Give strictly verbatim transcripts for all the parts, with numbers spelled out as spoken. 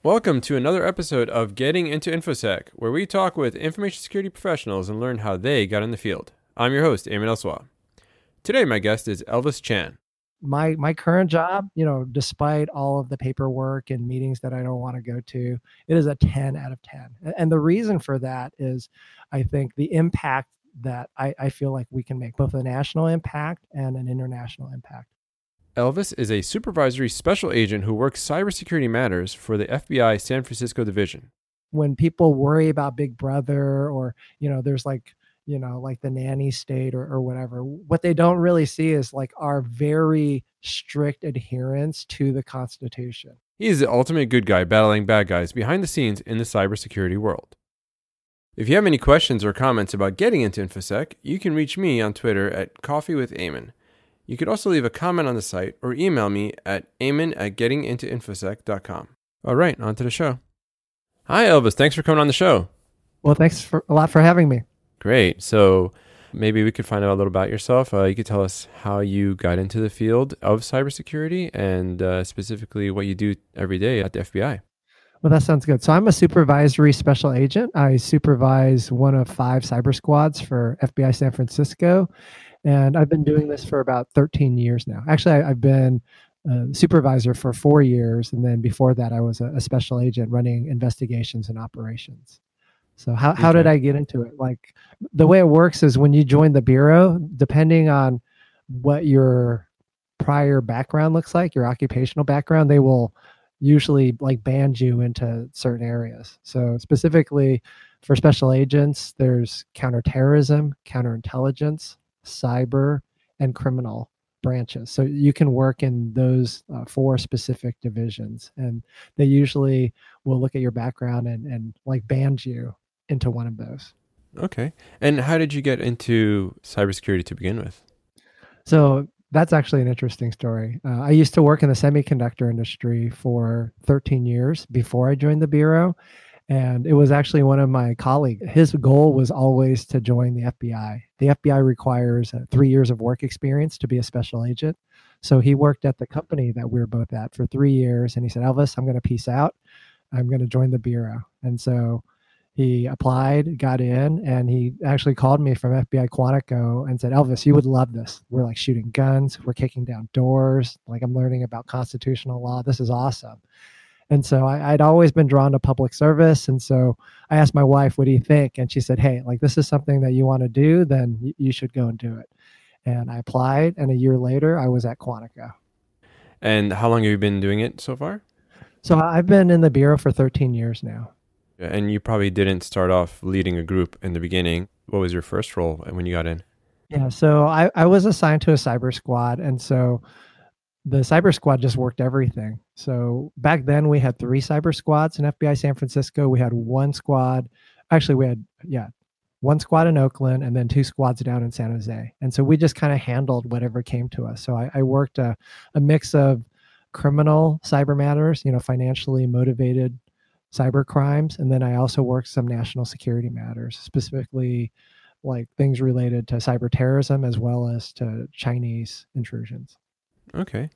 Welcome to another episode of Getting into InfoSec, where we talk with information security professionals and learn how they got in the field. I'm your host, Eamon Elswa. Today, my guest is Elvis Chan. My my current job, you know, despite all of the paperwork and meetings that I don't want to go to, it is a ten out of ten. And the reason for that is, I think, the impact that I, I feel like we can make, both a national impact and an international impact. Elvis is a supervisory special agent who works cybersecurity matters for the F B I San Francisco division. When people worry about Big Brother or, you know, there's like, you know, like the nanny state or, or whatever, what they don't really see is like our very strict adherence to the Constitution. He is the ultimate good guy battling bad guys behind the scenes in the cybersecurity world. If you have any questions or comments about getting into InfoSec, you can reach me on Twitter at Coffee with Eamon. You could also leave a comment on the site or email me at eamon at getting into infosec dot com. All right, on to the show. Hi, Elvis. Thanks for coming on the show. Well, thanks for, a lot for having me. Great. So maybe we could find out a little about yourself. Uh, you could tell us how you got into the field of cybersecurity and uh, specifically what you do every day at the F B I. Well, that sounds good. So I'm a supervisory special agent. I supervise one of five cyber squads for F B I San Francisco. And I've been doing this for about thirteen years now. Actually, I, I've been a supervisor for four years. And then before that, I was a, a special agent running investigations and operations. So how, how did I get into it? Like the way it works is when you join the bureau, depending on what your prior background looks like, your occupational background, they will usually like band you into certain areas. So specifically for special agents, there's counterterrorism, counterintelligence, cyber, and criminal branches. So you can work in those uh, four specific divisions, and they usually will look at your background and, and like band you into one of those. Okay. And how did you get into cybersecurity to begin with? So that's actually an interesting story. Uh, I used to work in the semiconductor industry for thirteen years before I joined the bureau. And it was actually one of my colleagues. His goal was always to join the F B I. The F B I requires uh, three years of work experience to be a special agent. So he worked at the company that we were both at for three years. And he said, Elvis, I'm going to peace out. I'm going to join the bureau. And so he applied, got in, and he actually called me from F B I Quantico and said, Elvis, you would love this. We're like shooting guns. We're kicking down doors. Like I'm learning about constitutional law. This is awesome. And so I, I'd always been drawn to public service. And so I asked my wife, what do you think? And she said, hey, like this is something that you want to do, then y- you should go and do it. And I applied. And a year later, I was at Quantico. And how long have you been doing it so far? So I've been in the bureau for thirteen years now. And you probably didn't start off leading a group in the beginning. What was your first role when you got in? Yeah, so I, I was assigned to a cyber squad. And so the cyber squad just worked everything. So back then we had three cyber squads in F B I San Francisco. We had one squad. Actually, we had, yeah, one squad in Oakland and then two squads down in San Jose. And so we just kind of handled whatever came to us. So I, I worked a, a mix of criminal cyber matters, you know, financially motivated cyber crimes. And then I also worked some national security matters, specifically like things related to cyber terrorism as well as to Chinese intrusions. Okay.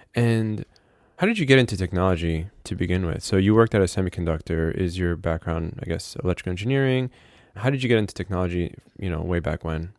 And how did you get into technology to begin with? So you worked at a semiconductor. Is your background, I guess, electrical engineering? How did you get into technology, you know, way back when?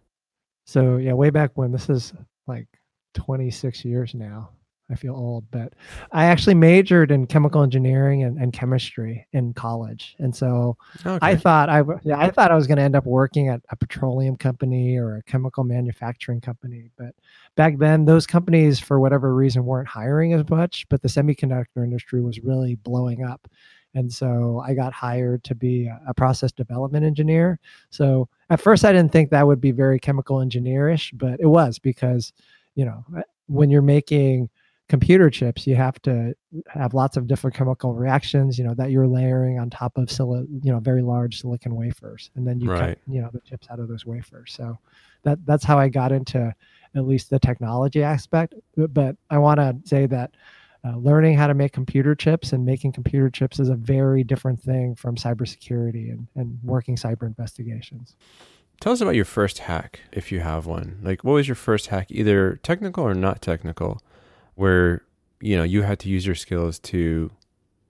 So yeah, way back when, this is like twenty-six years now. I feel old, but I actually majored in chemical engineering and, and chemistry in college. And so okay. I thought I, yeah, I thought I was going to end up working at a petroleum company or a chemical manufacturing company. But back then, those companies, for whatever reason, weren't hiring as much, but the semiconductor industry was really blowing up. And so I got hired to be a, a process development engineer. So at first, I didn't think that would be very chemical engineerish, but it was because, you know, when you're making computer chips, you have to have lots of different chemical reactions, you know, that you're layering on top of, sil- you know, very large silicon wafers. And then you right. cut, you know, the chips out of those wafers. So that that's how I got into at least the technology aspect. But I want to say that uh, learning how to make computer chips and making computer chips is a very different thing from cybersecurity and, and working cyber investigations. Tell us about your first hack, if you have one. Like, what was your first hack, either technical or not technical, where, you know, you had to use your skills to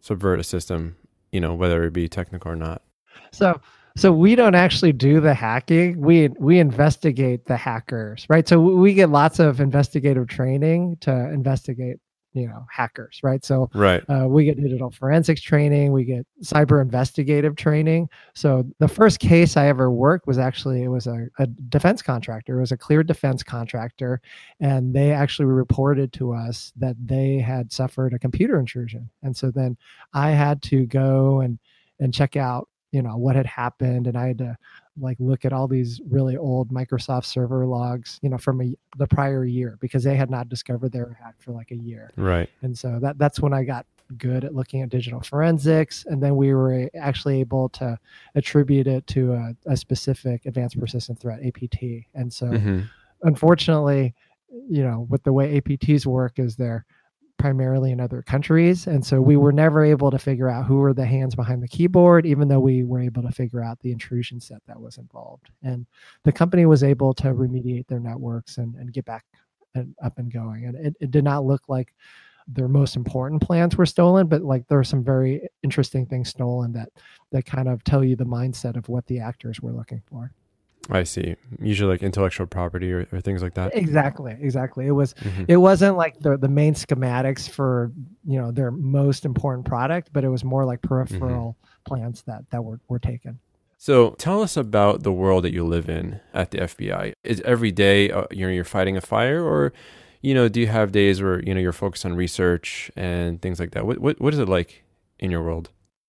subvert a system, you know, whether it be technical or not? So so we don't actually do the hacking. We we investigate the hackers, right? So we get lots of investigative training to investigate, you know, hackers, right? So Right. uh, we get digital forensics training, we get cyber investigative training. So the first case I ever worked was actually, it was a, a defense contractor. It was a cleared defense contractor, and they actually reported to us that they had suffered a computer intrusion. And so then I had to go and and check out, you know, what had happened, and I had to like look at all these really old Microsoft server logs, you know, from a, the prior year, because they had not discovered they were hacked for like a year. Right. And so that that's when I got good at looking at digital forensics, and then we were actually able to attribute it to a, a specific advanced persistent threat, A P T. And so, Mm-hmm. unfortunately, you know, with the way A P Ts work, is they're primarily in other countries. And so we were never able to figure out who were the hands behind the keyboard, even though we were able to figure out the intrusion set that was involved. And the company was able to remediate their networks and, and get back and up and going. And it, it did not look like their most important plans were stolen, but like there are some very interesting things stolen that that kind of tell you the mindset of what the actors were looking for. I see. Usually like intellectual property or, or things like that. Exactly, exactly. It was, Mm-hmm. it wasn't like the the main schematics for, you know, their most important product, but it was more like peripheral mm-hmm. plans that that were were taken. So tell us about the world that you live in at the F B I. Is every day uh, you're you're fighting a fire, or you know, do you have days where you know you're focused on research and things like that? What what what is it like in your world?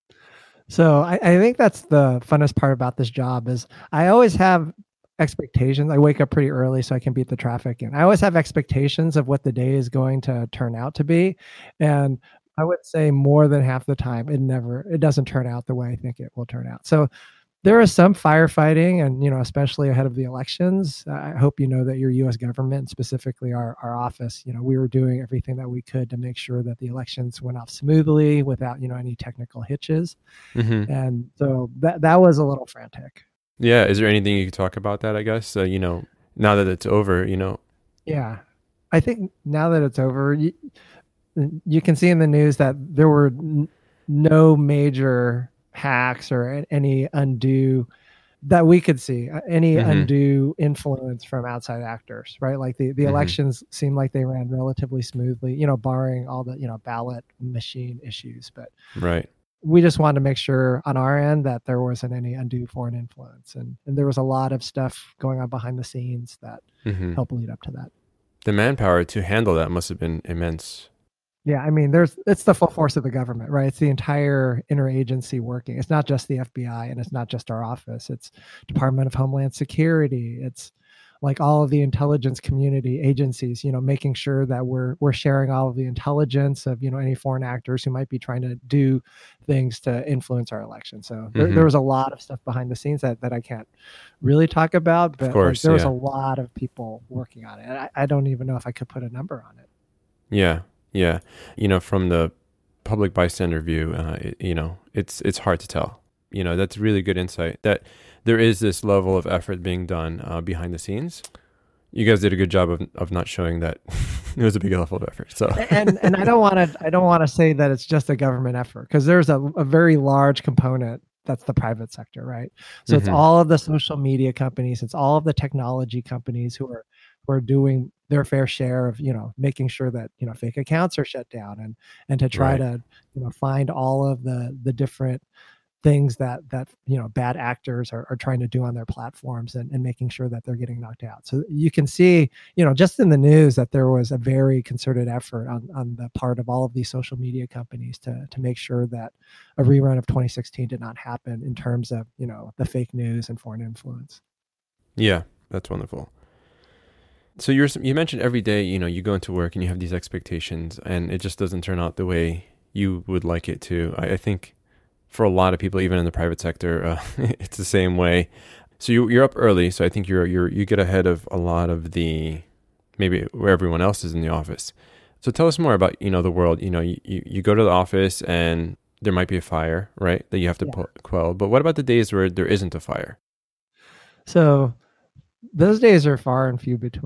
So I, I think that's the funnest part about this job is I always have expectations. I wake up pretty early so I can beat the traffic, and I always have expectations of what the day is going to turn out to be. And I would say more than half the time, it never, it doesn't turn out the way I think it will turn out. So there is some firefighting, and, you know, especially ahead of the elections. I hope you know that your U S government, specifically our, our office, you know, we were doing everything that we could to make sure that the elections went off smoothly without, you know, any technical hitches. Mm-hmm. And so that that was a little frantic. Yeah. Is there anything you could talk about that, I guess? Uh, you know, now that it's over, you know? Yeah. I think now that it's over, you, you can see in the news that there were n- no major hacks or any undue that we could see any mm-hmm. undue influence from outside actors, right? Like the, the mm-hmm. elections seemed like they ran relatively smoothly, you know, barring all the, you know, ballot machine issues. But right. we just wanted to make sure on our end that there wasn't any undue foreign influence. And, and there was a lot of stuff going on behind the scenes that mm-hmm. helped lead up to that. The manpower to handle that must have been immense. Yeah, I mean, there's it's the full force of the government, right? It's the entire interagency working. It's not just the F B I, and it's not just our office. It's Department of Homeland Security. It's like all of the intelligence community agencies, you know, making sure that we're we're sharing all of the intelligence of, you know, any foreign actors who might be trying to do things to influence our election. So mm-hmm. there, there was a lot of stuff behind the scenes that, that I can't really talk about, but course, like, there was yeah. a lot of people working on it. And I, I don't even know if I could put a number on it. Yeah. Yeah. You know, from the public bystander view, uh, it, you know, it's it's hard to tell. You know, that's really good insight that there is this level of effort being done uh, behind the scenes. You guys did a good job of of not showing that it was a big level of effort. So and and I don't want to I don't want to say that it's just a government effort, because there's a, a very large component that's the private sector, right? So mm-hmm. it's all of the social media companies, it's all of the technology companies who are who are doing their fair share of, you know, making sure that, you know, fake accounts are shut down, and and to try right. to, you know, find all of the the different things that that you know bad actors are, are trying to do on their platforms, and, and making sure that they're getting knocked out. So you can see, you know, just in the news that there was a very concerted effort on, on the part of all of these social media companies to to make sure that a rerun of twenty sixteen did not happen in terms of, you know, the fake news and foreign influence. Yeah, that's wonderful. So you're you mentioned every day, you know, you go into work and you have these expectations, and it just doesn't turn out the way you would like it to. I, I think for a lot of people, even in the private sector, uh, it's the same way. So you, you're up early, so I think you're you're you get ahead of a lot of the maybe where everyone else is in the office. So tell us more about, you know, the world. You know, you, you go to the office and there might be a fire, right, that you have to yeah. quell. But what about the days where there isn't a fire? So those days are far and few between.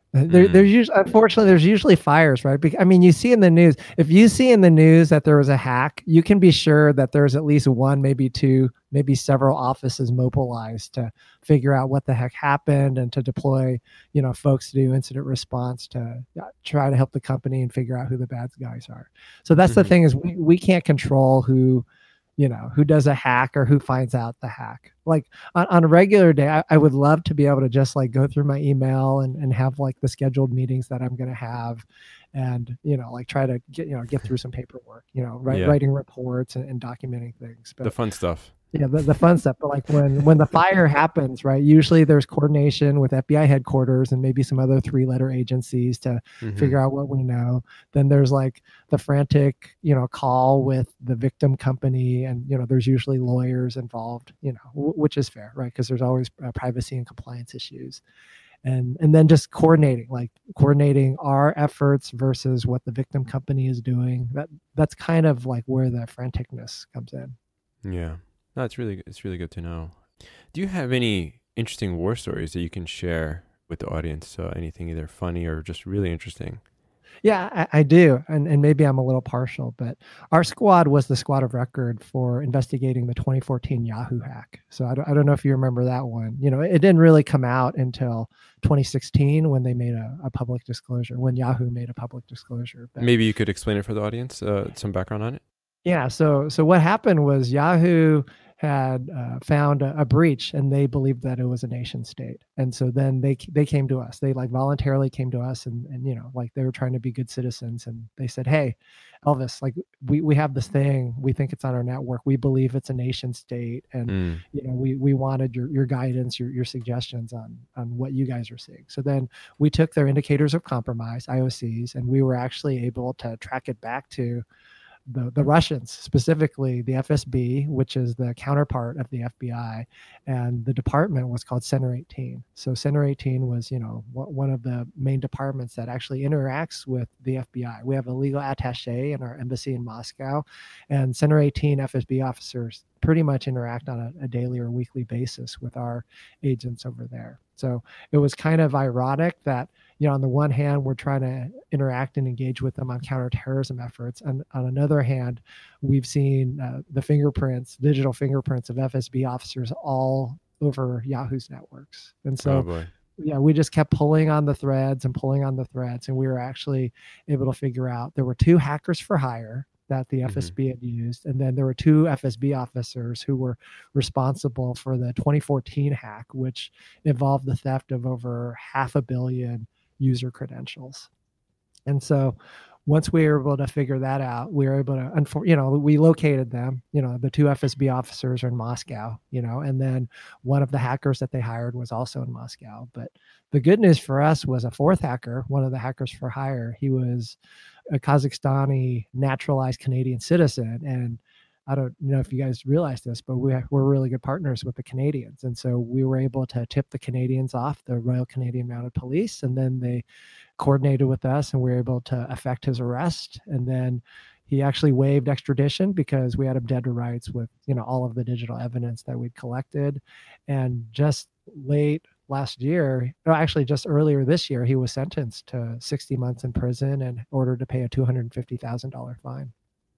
There, there's usually, unfortunately, there's usually fires, right? I mean, you see in the news, if you see in the news that there was a hack, you can be sure that there's at least one, maybe two, maybe several offices mobilized to figure out what the heck happened and to deploy, you know, folks to do incident response to try to help the company and figure out who the bad guys are. So that's mm-hmm. the thing is we, we can't control who, you know, who does a hack or who finds out the hack. Like on, on a regular day, I, I would love to be able to just like go through my email and, and have like the scheduled meetings that I'm going to have and, you know, like try to get, you know, get through some paperwork, you know, write, yeah. writing reports and, and documenting things. But the fun stuff. Yeah, the, the fun stuff. But like when, when the fire happens, right, usually there's coordination with F B I headquarters and maybe some other three letter agencies to mm-hmm. figure out what we know. Then there's like the frantic, you know, call with the victim company. And, you know, there's usually lawyers involved, you know, w- which is fair, right? Because there's always uh, privacy and compliance issues. And and then just coordinating, like coordinating our efforts versus what the victim company is doing. That That's kind of like where the franticness comes in. Yeah. No, it's really it's really good to know. Do you have any interesting war stories that you can share with the audience? So anything either funny or just really interesting? Yeah, I, I do. And, and maybe I'm a little partial, but our squad was the squad of record for investigating the twenty fourteen Yahoo hack. So I don't, I don't know if you remember that one. You know, it didn't really come out until twenty sixteen when they made a, a public disclosure, when Yahoo made a public disclosure. But maybe you could explain it for the audience, uh, some background on it? Yeah, so so what happened was Yahoo had uh, found a, a breach, and they believed that it was a nation state. And so then they they came to us. They like voluntarily came to us, and and you know like they were trying to be good citizens. And they said, "Hey, Elvis, like we we have this thing. We think it's on our network. We believe it's a nation state, and mm. you know we we wanted your your guidance, your your suggestions on on what you guys are seeing." So then we took their indicators of compromise, I O Cs, and we were actually able to track it back to the, the Russians, specifically the F S B, which is the counterpart of the F B I, and the department was called Center eighteen. So Center eighteen was, you know, one of the main departments that actually interacts with the F B I. We have a legal attaché in our embassy in Moscow, and Center eighteen F S B officers pretty much interact on a, a daily or weekly basis with our agents over there. So it was kind of ironic that, you know, on the one hand, we're trying to interact and engage with them on counterterrorism efforts. And on another hand, we've seen uh, the fingerprints, digital fingerprints of F S B officers all over Yahoo's networks. And so, oh yeah, we just kept pulling on the threads and pulling on the threads. And we were actually able to figure out there were two hackers for hire that the F S B mm-hmm. had used. And then there were two F S B officers who were responsible for the twenty fourteen hack, which involved the theft of over half a billion user credentials. And so once we were able to figure that out, we were able to, you know, we located them, you know, the two F S B officers are in Moscow, you know, and then one of the hackers that they hired was also in Moscow. But the good news for us was a fourth hacker, one of the hackers for hire. He was a Kazakhstani naturalized Canadian citizen. And I don't know if you guys realize this, but we, we're really good partners with the Canadians. And so we were able to tip the Canadians off, the Royal Canadian Mounted Police, and then they coordinated with us and we were able to effect his arrest. And then he actually waived extradition because we had him dead to rights with, you know, all of the digital evidence that we'd collected. And just late last year, no, actually just earlier this year, he was sentenced to sixty months in prison and ordered to pay a two hundred fifty thousand dollars fine.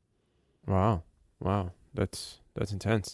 Wow. Wow. That's, that's intense.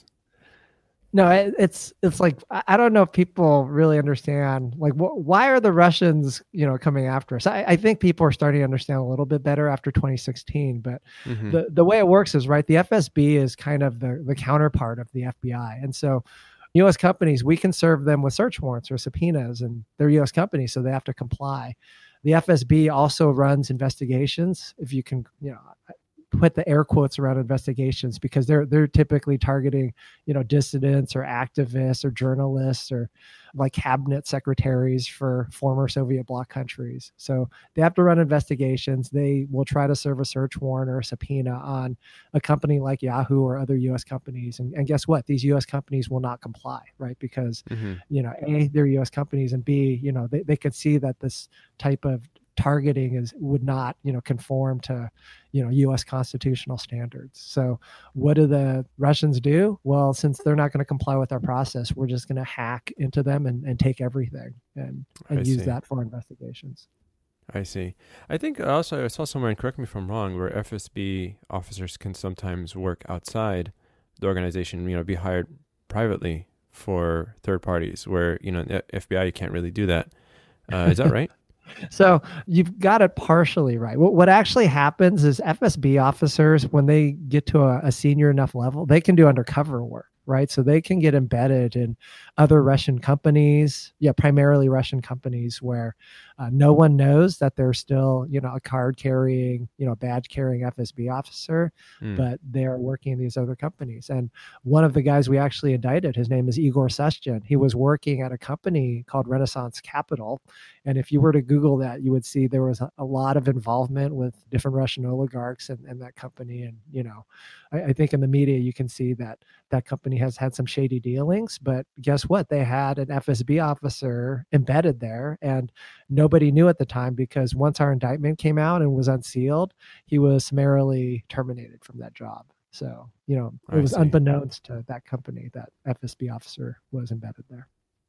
No, it, it's, it's like, I don't know if people really understand, like, wh- why are the Russians, you know, coming after us? I, I think people are starting to understand a little bit better after twenty sixteen, but mm-hmm. the, the way it works is, right, the F S B is kind of the, the counterpart of the F B I. And so U S companies, we can serve them with search warrants or subpoenas, and they're U S companies, so they have to comply. The F S B also runs investigations, if you can, you know, put the air quotes around investigations, because they're they're typically targeting, you know, dissidents or activists or journalists or like cabinet secretaries for former Soviet bloc countries. So they have to run investigations. They will try to serve a search warrant or a subpoena on a company like Yahoo or other U S companies. And, and guess what? These U S companies will not comply, right? Because, mm-hmm. you know, A, they're U S companies, and B, you know, they, they could see that this type of targeting is would not, you know, conform to, you know, U S constitutional standards. So what do the Russians do? Well, since they're not going to comply with our process, we're just going to hack into them and, and take everything and, and I use see. that for investigations. I see. I think also I saw somewhere, and correct me if I'm wrong, where F S B officers can sometimes work outside the organization, you know, be hired privately for third parties where, you know, the F B I can't really do that. Uh, is that right? So you've got it partially right. What, what actually happens is F S B officers, when they get to a, a senior enough level, they can do undercover work, right? So they can get embedded in other Russian companies, yeah, primarily Russian companies where uh, no one knows that they're still, you know, a card carrying, you know, badge carrying F S B officer, Mm. but they're working in these other companies. And one of the guys we actually indicted, his name is Igor Sestyin. He was working at a company called Renaissance Capital. And if you were to Google that, you would see there was a, a lot of involvement with different Russian oligarchs and, and that company. And, you know, I, I think in the media, you can see that that company has had some shady dealings, but guess what? They had an F S B officer embedded there and nobody knew at the time because once our indictment came out and was unsealed, he was summarily terminated from that job. So, you know, it I was see. unbeknownst to that company that F S B officer was embedded there.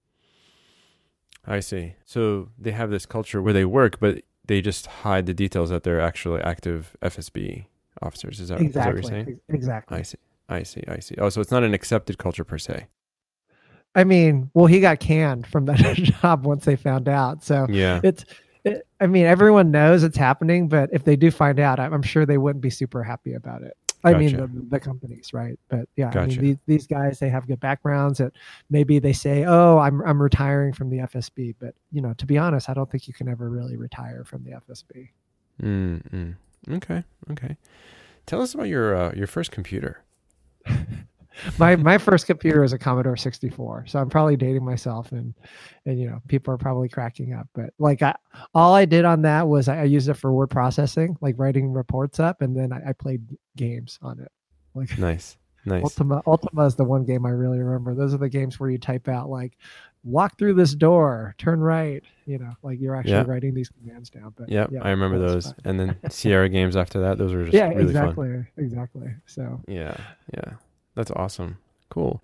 I see. So they have this culture where they work, but they just hide the details that they're actually active F S B officers. Is that, is that what you're Exactly. saying? Exactly. I see. I see. I see. Oh, so it's not an accepted culture per se. I mean, well, he got canned from that job once they found out. So Yeah. it's, it, I mean, everyone knows it's happening, but if they do find out, I'm, I'm sure they wouldn't be super happy about it. I Gotcha. mean, the, the companies, right? But yeah, I mean, Gotcha. these, these guys, they have good backgrounds that maybe they say, oh, I'm, I'm retiring from the F S B. But, you know, to be honest, I don't think you can ever really retire from the F S B. Mm-mm. Okay. Okay. Tell us about your uh, your first computer. my my first computer was a Commodore sixty-four, so I'm probably dating myself, and and you know people are probably cracking up. But like I, all I did on that was I, I used it for word processing, like writing reports up, and then I, I played games on it. Like Nice. Nice. Ultima Ultima is the one game I really remember. Those are the games where you type out like walk through this door, turn right, you know, like you're actually Yeah. writing these commands down. But Yep, yeah, I remember that was those. fun. And then Sierra games after that, those were just Yeah, really exactly, fun. exactly. So Yeah, yeah. That's awesome. Cool.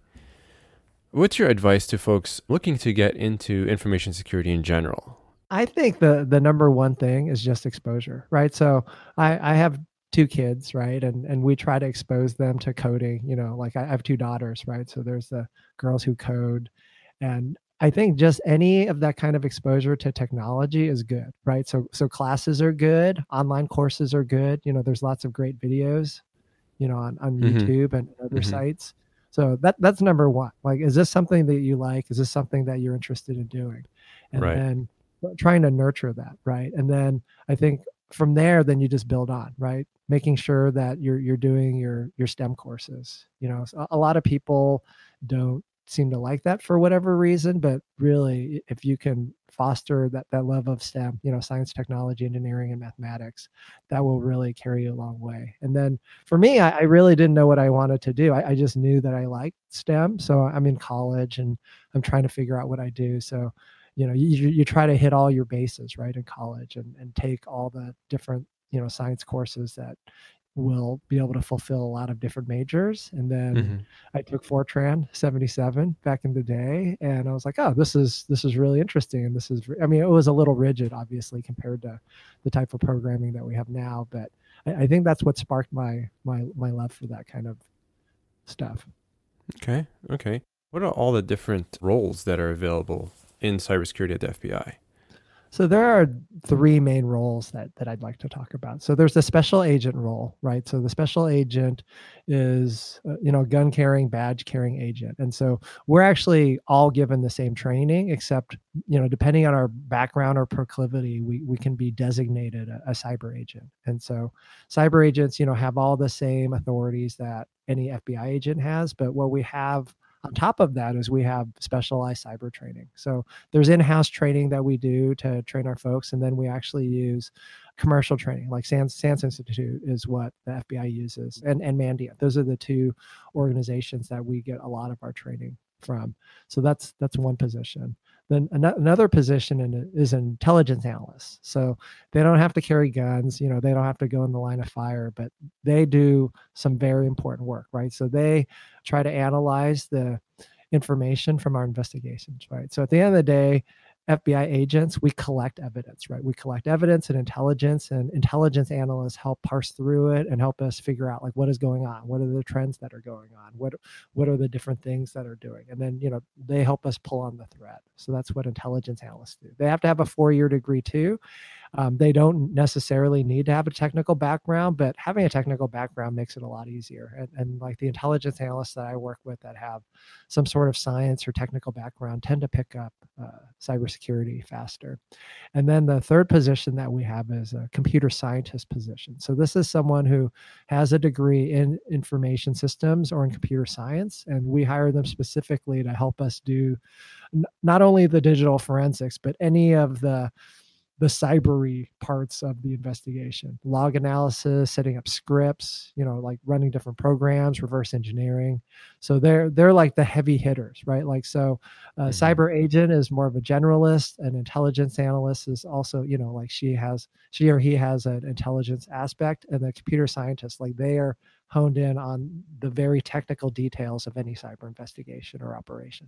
What's your advice to folks looking to get into information security in general? I think the the number one thing is just exposure, right? So I, I have two kids, right? And and we try to expose them to coding, you know, like I have two daughters, right? So there's the girls who code. And I think just any of that kind of exposure to technology is good, right? So so classes are good, online courses are good. You know, there's lots of great videos, you know, on, on Mhm. YouTube and other Mhm. sites. So that that's number one. Like, is this something that you like? Is this something that you're interested in doing? And Right. then trying to nurture that, right? And then I think from there, then you just build on, right? Making sure that you're you're doing your your STEM courses. You know, a, a lot of people don't seem to like that for whatever reason, but really, if you can foster that that love of STEM, you know, science, technology, engineering, and mathematics, that will really carry you a long way. And then for me, I, I really didn't know what I wanted to do. I, I just knew that I liked STEM. So I'm in college and I'm trying to figure out what I do. So, you know, you, you try to hit all your bases, right, in college and, and take all the different, you know, science courses that will be able to fulfill a lot of different majors. And then Mhm. I took Fortran seventy-seven back in the day, and I was like, oh, this is this is really interesting. And this is, I mean, it was a little rigid, obviously, compared to the type of programming that we have now. But I, I think that's what sparked my my my love for that kind of stuff. Okay. Okay. What are all the different roles that are available in cybersecurity at the F B I? So there are three main roles that, that I'd like to talk about. So there's the special agent role, right? So the special agent is, uh, you know, gun carrying, badge carrying agent. And so we're actually all given the same training, except, you know, depending on our background or proclivity, we, we can be designated a, a cyber agent. And so cyber agents, you know, have all the same authorities that any F B I agent has, but what we have on top of that is we have specialized cyber training. So there's in-house training that we do to train our folks, and then we actually use commercial training, like SANS, SANS Institute is what the F B I uses, and, and Mandiant. Those are the two organizations that we get a lot of our training from. So that's that's one position. Then an- another position in, is an intelligence analyst. So they don't have to carry guns, you know, they don't have to go in the line of fire, but they do some very important work, right? So they try to analyze the information from our investigations, right? So at the end of the day, F B I agents, we collect evidence, right? We collect evidence and intelligence, and intelligence analysts help parse through it and help us figure out like what is going on, what are the trends that are going on, what what are the different things that are doing, and then you know they help us pull on the thread. So that's what intelligence analysts do. They have to have a four-year degree too. Um, they don't necessarily need to have a technical background, but having a technical background makes it a lot easier. And, and like the intelligence analysts that I work with that have some sort of science or technical background tend to pick up uh, cybersecurity faster. And then the third position that we have is a computer scientist position. So this is someone who has a degree in information systems or in computer science, and we hire them specifically to help us do n- not only the digital forensics, but any of the the cybery parts of the investigation, log analysis, setting up scripts, you know, like running different programs, reverse engineering. So they're they're like the heavy hitters, right? Like so, uh, mm-hmm. cyber agent is more of a generalist, and intelligence analyst is also, you know, like she has she or he has an intelligence aspect, and the computer scientist, like they are honed in on the very technical details of any cyber investigation or operation.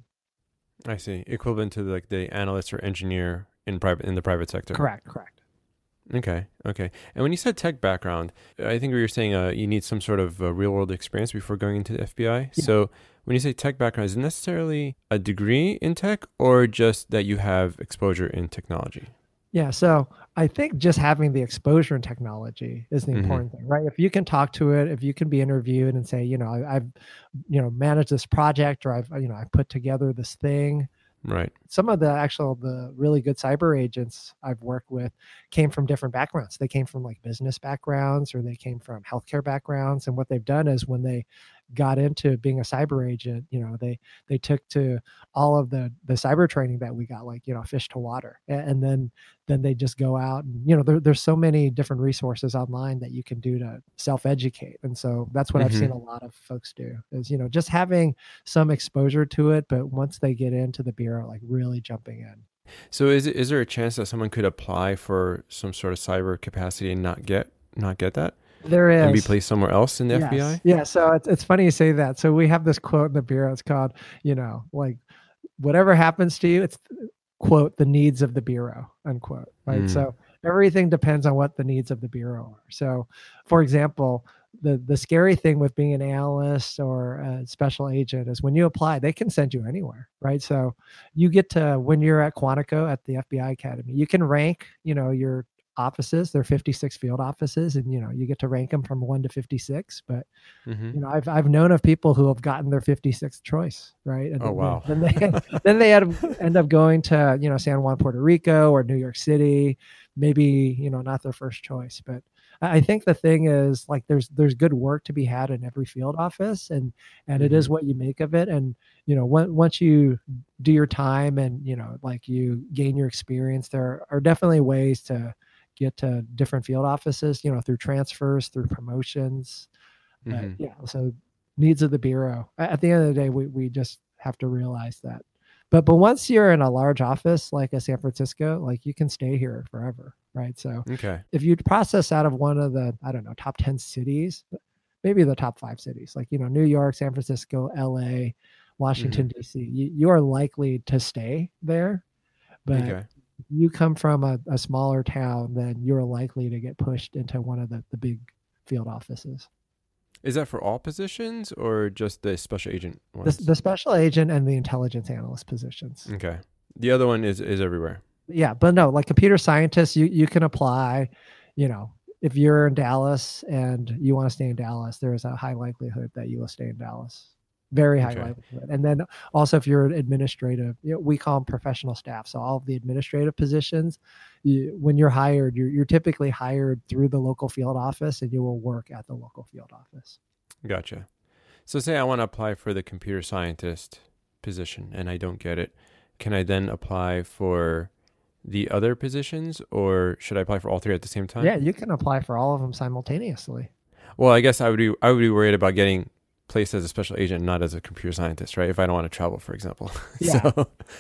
I see. Equivalent to like the analyst or engineer in private in the private sector. Correct. Correct. Okay. Okay. And when you said tech background, I think we were saying uh, you need some sort of uh, real world experience before going into the F B I. Yeah. So when you say tech background, is it necessarily a degree in tech or just that you have exposure in technology? Yeah, so I think just having the exposure in technology is the mm-hmm. important thing, right? If you can talk to it, if you can be interviewed and say, you know, I, I've, you know, managed this project, or I've, you know, I put together this thing. Right. Some of the actual, the really good cyber agents I've worked with came from different backgrounds. They came from like business backgrounds, or they came from healthcare backgrounds. And what they've done is when they got into being a cyber agent, you know, they, they took to all of the, the cyber training that we got, like, you know, fish to water. And then, then they just go out and, you know, there, there's so many different resources online that you can do to self-educate. And so that's what mm-hmm. I've seen a lot of folks do is, you know, just having some exposure to it, but once they get into the bureau, like really jumping in. So is is there a chance that someone could apply for some sort of cyber capacity and not get, not get that? There is. And be placed somewhere else in the yes. F B I? Yeah. So it's, it's funny you say that. So we have this quote in the bureau. It's called, you know, like whatever happens to you, it's quote, the needs of the bureau, unquote. Right. Mm. So everything depends on what the needs of the bureau are. So for example, the, the scary thing with being an analyst or a special agent is when you apply, they can send you anywhere. Right. So you get to, when you're at Quantico at the F B I Academy, you can rank, you know, your offices. There are fifty-six field offices, and you know you get to rank them from one to fifty-six. But mm-hmm. you know, I've I've known of people who have gotten their fifty-sixth choice, right? And oh then, wow! Then they then they had, end up going to you know San Juan, Puerto Rico, or New York City. Maybe you know not their first choice, but I think the thing is like there's there's good work to be had in every field office, and and mm-hmm. it is what you make of it. And you know when, once you do your time and you know like you gain your experience, there are definitely ways to get to different field offices, you know, through transfers, through promotions. Mm-hmm. Uh, yeah. So needs of the bureau. At the end of the day, we, we just have to realize that. But but once you're in a large office like a San Francisco, like you can stay here forever, right? So okay. if you process out of one of the, I don't know, top ten cities, maybe the top five cities, like, you know, New York, San Francisco, L A, Washington, mm-hmm. D C, you, you are likely to stay there. But okay. you come from a, a smaller town, then you're likely to get pushed into one of the, the big field offices. Is that for all positions or just the special agent ones? The, the special agent and the intelligence analyst positions. Okay. The other one is, is everywhere. Yeah, but no, like computer scientists, you, you can apply, you know, if you're in Dallas and you want to stay in Dallas, there is a high likelihood that you will stay in Dallas. Very high okay. likelihood. And then also if you're an administrative, you know, we call them professional staff. So all of the administrative positions, you, when you're hired, you're, you're typically hired through the local field office and you will work at the local field office. Gotcha. So say I want to apply for the computer scientist position and I don't get it. Can I then apply for the other positions or should I apply for all three at the same time? Yeah, you can apply for all of them simultaneously. Well, I guess I would be, I would be worried about getting placed as a special agent, not as a computer scientist, right? If I don't want to travel, for example. Yeah. So.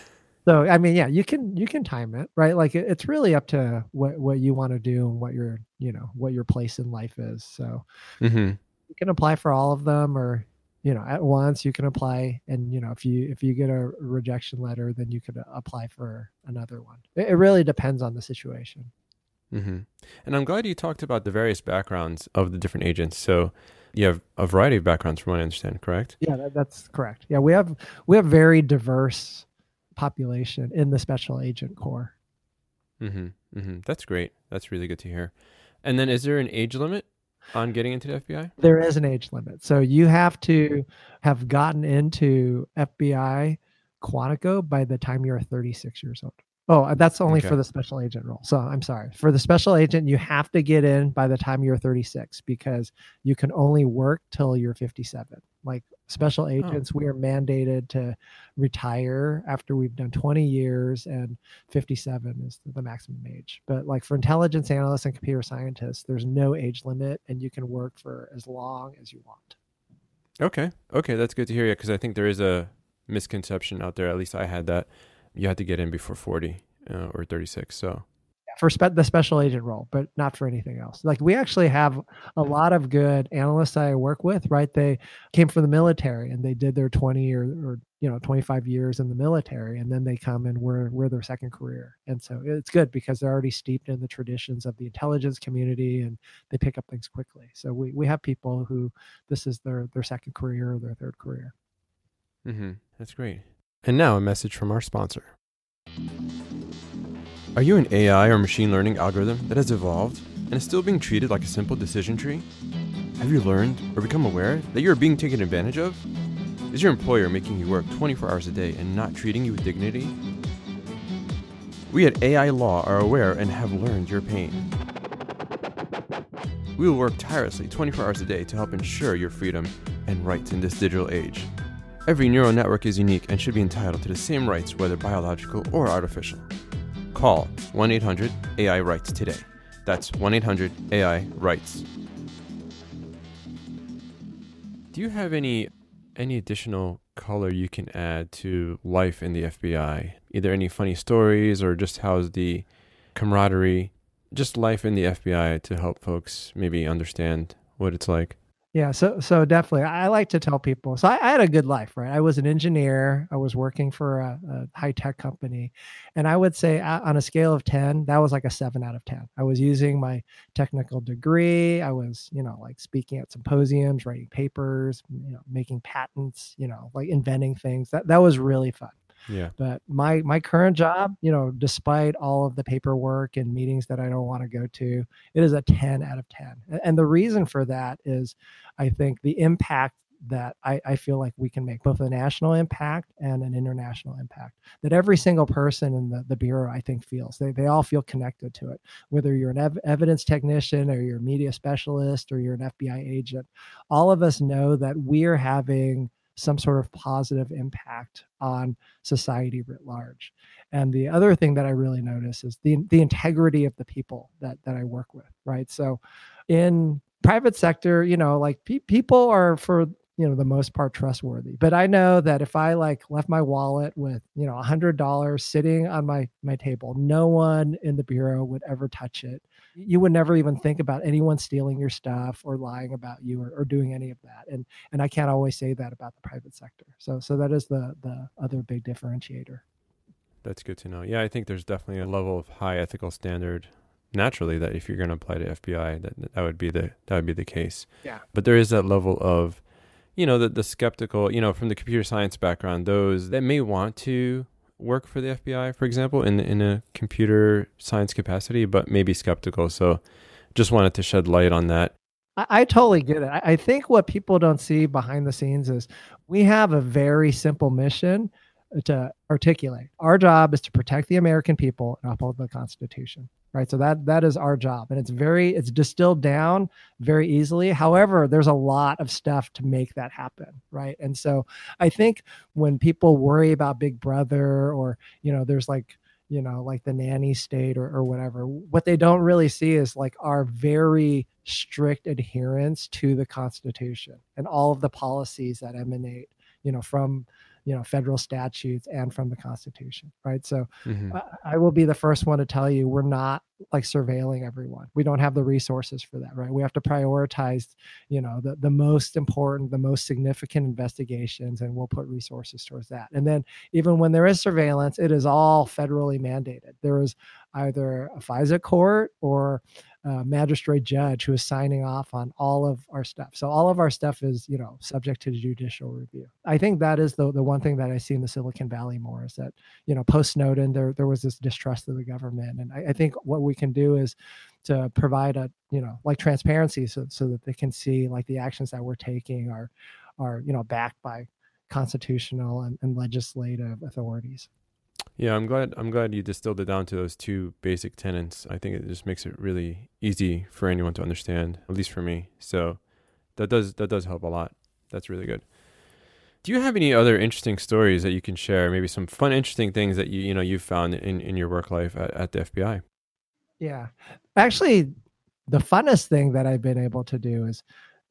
So, I mean, yeah, you can you can time it, right? Like it, it's really up to what what you want to do and what your, you know, what your place in life is. So Mm-hmm. you can apply for all of them, or, you know, at once you can apply, and, you know, if you if you get a rejection letter, then you could apply for another one. It, it really depends on the situation. Mm-hmm. And I'm glad you talked about the various backgrounds of the different agents. So you have a variety of backgrounds from what I understand, correct? Yeah, that, that's correct. Yeah, we have we have very diverse population in the special agent corps. Mm-hmm. Mm-hmm. That's great. That's really good to hear. And then is there an age limit on getting into the F B I? There is an age limit. So you have to have gotten into F B I Quantico by the time you're thirty-six years old. Oh, that's only Okay. for the special agent role. So I'm sorry. For the special agent, you have to get in by the time you're thirty-six, because you can only work till you're fifty-seven. Like special agents, we are mandated to retire after we've done twenty years, and fifty-seven is the maximum age. But like for intelligence analysts and computer scientists, there's no age limit, and you can work for as long as you want. Okay. Okay, that's good to hear. Yeah, because I think there is a misconception out there. At least I had that. You had to get in before forty uh, or thirty-six. So For spe- the special agent role, but not for anything else. Like we actually have a lot of good analysts I work with, right? They came from the military and they did their twenty or, or you know, twenty-five years in the military, and then they come and we're, we're their second career. And so it's good because they're already steeped in the traditions of the intelligence community, and they pick up things quickly. So we, we have people who this is their, their second career or their third career. mm-hmm. That's great. And now a message from our sponsor. Are you an A I or machine learning algorithm that has evolved and is still being treated like a simple decision tree? Have you learned or become aware that you are being taken advantage of? Is your employer making you work twenty-four hours a day and not treating you with dignity? We at A I Law are aware and have learned your pain. We will work tirelessly twenty-four hours a day to help ensure your freedom and rights in this digital age. Every neural network is unique and should be entitled to the same rights, whether biological or artificial. Call one eight hundred A I rights today. That's one eight hundred A I rights. Do you have any any additional color you can add to life in the F B I? Either any funny stories or just how's the camaraderie, just life in the F B I to help folks maybe understand what it's like? Yeah, so so definitely, I like to tell people. So I, I had a good life, right? I was an engineer. I was working for a, a high tech company, and I would say uh, on a scale of ten, that was like a seven out of ten. I was using my technical degree. I was, you know, like speaking at symposiums, writing papers, you know, making patents, you know, like inventing things. That that was really fun. Yeah. But my my current job, you know, despite all of the paperwork and meetings that I don't want to go to, it is a ten out of ten. And the reason for that is, I think the impact that I, I feel like we can make, both a national impact and an international impact, that every single person in the, the Bureau, I think, feels. They, they all feel connected to it, whether you're an ev- evidence technician or you're a media specialist or you're an F B I agent. All of us know that we're having some sort of positive impact on society writ large. And the other thing that I really notice is the the integrity of the people that that I work with, right? So in private sector, you know, like pe- people are, for, you know, the most part, trustworthy. But I know that if I like left my wallet with, you know, a hundred dollars sitting on my my table, no one in the Bureau would ever touch it. You would never even think about anyone stealing your stuff or lying about you, or, or doing any of that. And and I can't always say that about the private sector. So so that is the the other big differentiator. That's good to know. Yeah, I think there's definitely a level of high ethical standard naturally that if you're going to apply to F B I, that that would be the that would be the case. Yeah. But there is that level of, you know, the the skeptical, you know, from the computer science background, those that may want to work for the F B I, for example, in in a computer science capacity, but maybe skeptical. So just wanted to shed light on that. I, I totally get it. I, I think what people don't see behind the scenes is we have a very simple mission to articulate. Our job is to protect the American people and uphold the Constitution, right? So that that is our job, and it's very it's distilled down very easily. However, there's a lot of stuff to make that happen, right? And so I think when people worry about Big Brother, or, you know, there's like, you know, like the nanny state, or, or whatever, what they don't really see is like our very strict adherence to the Constitution and all of the policies that emanate, you know, from you know federal statutes and from the Constitution, right? So Mm-hmm. I, I will be the first one to tell you we're not like surveilling everyone. We don't have the resources for that, right? We have to prioritize, you know, the, the most important, the most significant investigations, and we'll put resources towards that. And then even when there is surveillance, it is all federally mandated. There is either a FISA court or a magistrate judge who is signing off on all of our stuff. So all of our stuff is, you know, subject to judicial review. I think that is the, the one thing that I see in the Silicon Valley more is that, you know, post Snowden, there, there was this distrust of the government. And I, I think what we can do is to provide a, you know, like transparency so, so that they can see like the actions that we're taking are, are, you know, backed by constitutional and, and legislative authorities. Yeah, I'm glad I'm glad you distilled it down to those two basic tenets. I think it just makes it really easy for anyone to understand, at least for me. So that does that does help a lot. That's really good. Do you have any other interesting stories that you can share? Maybe some fun, interesting things that you you know you've found in, in your work life at, at the F B I? Yeah. Actually, the funnest thing that I've been able to do is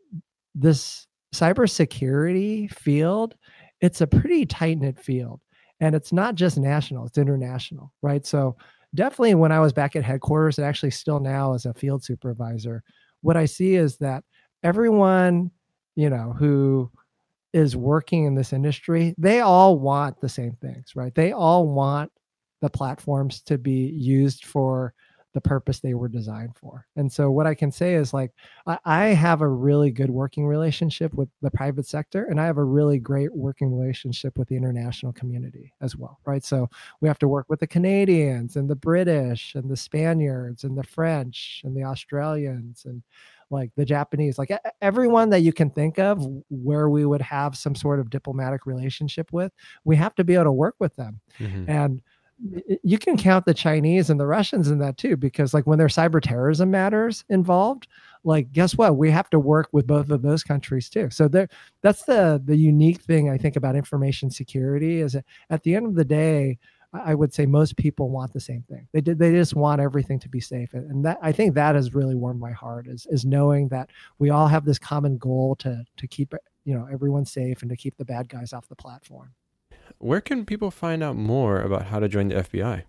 this cybersecurity field. It's a pretty tight-knit field. And it's not just national, it's international, right? So definitely when I was back at headquarters, and actually still now as a field supervisor, what I see is that everyone, you know, who is working in this industry, they all want the same things, right? They all want the platforms to be used for the purpose they were designed for. And so what I can say is like, I, I have a really good working relationship with the private sector, and I have a really great working relationship with the international community as well, right? So we have to work with the Canadians and the British and the Spaniards and the French and the Australians and like the Japanese, like everyone that you can think of where we would have some sort of diplomatic relationship with, we have to be able to work with them. Mm-hmm. And you can count the Chinese and the Russians in that too, because like when there's cyber terrorism matters involved, like guess what? We have to work with both of those countries too. So there, that's the the unique thing I think about information security is that at the end of the day, I would say most people want the same thing. They did. They just want everything to be safe, and that I think that has really warmed my heart is is knowing that we all have this common goal to to keep you know everyone safe and to keep the bad guys off the platform. Where can people find out more about how to join the F B I?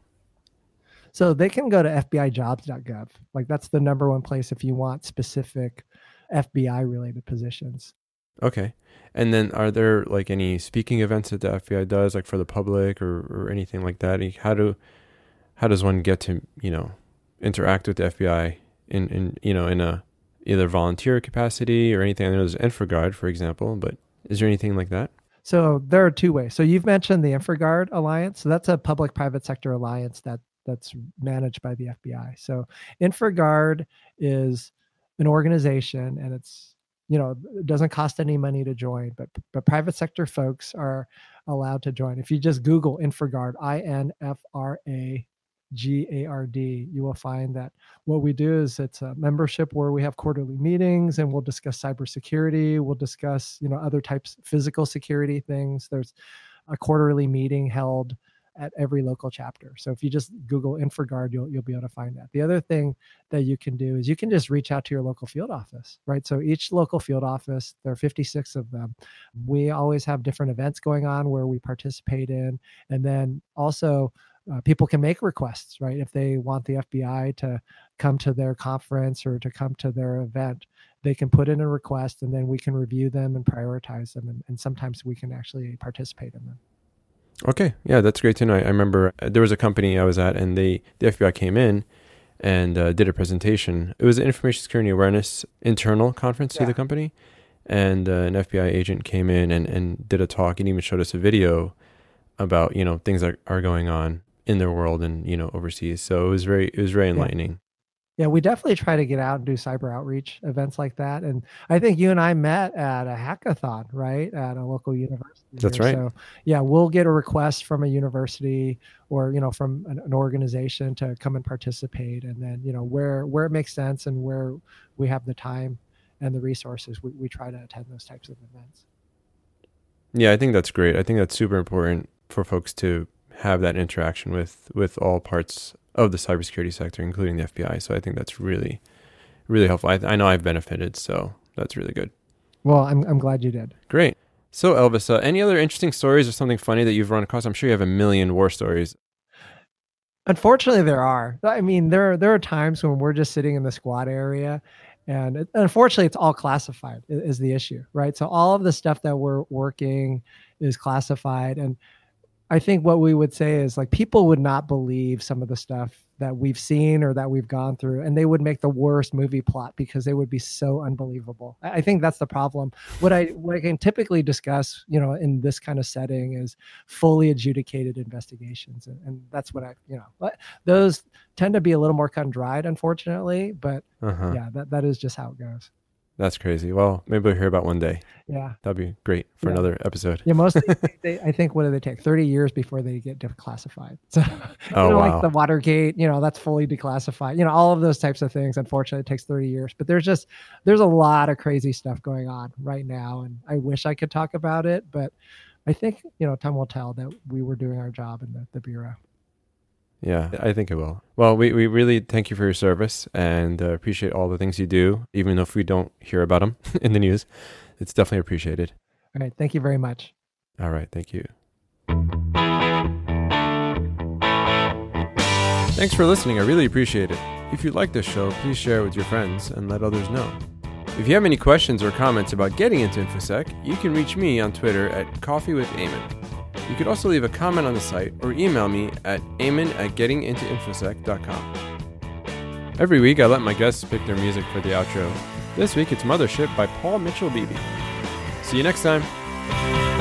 So they can go to f b i jobs dot gov. Like that's the number one place if you want specific F B I related positions. Okay. And then are there like any speaking events that the F B I does like for the public or, or anything like that? How do how does one get to, you know, interact with the F B I in, in you know, in a either volunteer capacity or anything? I know there's InfraGard, for example, but is there anything like that? So there are two ways. So you've mentioned the InfraGard Alliance. So that's a public-private sector alliance that that's managed by the F B I. So InfraGard is an organization, and it's, you know, it doesn't cost any money to join, but but private sector folks are allowed to join. If you just Google InfraGard, I N F R A G A R D, you will find that what we do is it's a membership where we have quarterly meetings and we'll discuss cybersecurity. We'll discuss, you know, other types of physical security things. There's a quarterly meeting held at every local chapter. So if you just Google InfraGard, you'll you'll be able to find that. The other thing that you can do is you can just reach out to your local field office, right? So each local field office, there are fifty-six of them. We always have different events going on where we participate in, and then also Uh, people can make requests, right? If they want the F B I to come to their conference or to come to their event, they can put in a request and then we can review them and prioritize them. And, and sometimes we can actually participate in them. Okay. Yeah, that's great to know. I remember there was a company I was at and they, the F B I came in and uh, did a presentation. It was an information security awareness internal conference yeah. to the company. And uh, an F B I agent came in and, and did a talk and even showed us a video about, you know, things that are going on in their world and, you know, overseas. So it was very, it was very enlightening. Yeah. yeah, we definitely try to get out and do cyber outreach events like that. And I think you and I met at a hackathon, right? At a local university. That's here. right. So yeah, we'll get a request from a university or, you know, from an, an organization to come and participate. And then, you know, where, where it makes sense and where we have the time and the resources, we, we try to attend those types of events. Yeah, I think that's great. I think that's super important for folks to have that interaction with, with all parts of the cybersecurity sector, including the F B I. So I think that's really, really helpful. I, I know I've benefited, so that's really good. Well, I'm I'm glad you did. Great. So Elvis, uh, any other interesting stories or something funny that you've run across? I'm sure you have a million war stories. Unfortunately, there are. I mean, there there are times when we're just sitting in the squad area, and it, unfortunately, it's all classified i- is the issue, right? So all of the stuff that we're working is classified, and I think what we would say is like people would not believe some of the stuff that we've seen or that we've gone through, and they would make the worst movie plot because they would be so unbelievable. I I think that's the problem. What I what I can typically discuss, you know, in this kind of setting is fully adjudicated investigations, and, and that's what I, you know, but those tend to be a little more cut and dried, unfortunately. But Uh-huh. yeah, that that is just how it goes. That's crazy. Well, maybe we'll hear about one day. Yeah. That'd be great for Yeah. another episode. Yeah, mostly they, they, I think what do they take? thirty years before they get declassified. So, Oh, you know, wow. like the Watergate, you know, that's fully declassified. You know, all of those types of things. Unfortunately, it takes thirty years. But there's just there's a lot of crazy stuff going on right now, and I wish I could talk about it, but I think you know time will tell that we were doing our job in the, the bureau. Yeah, I think it will. Well, we, we really thank you for your service and uh, appreciate all the things you do, even if we don't hear about them in the news. It's definitely appreciated. All right, thank you very much. All right, thank you. Thanks for listening. I really appreciate it. If you like this show, please share it with your friends and let others know. If you have any questions or comments about getting into InfoSec, you can reach me on Twitter at Coffee with Eamon. You could also leave a comment on the site or email me at eamon at getting into infosec dot com. Every week, I let my guests pick their music for the outro. This week, it's Mothership by Paul Mitchell Beebe. See you next time.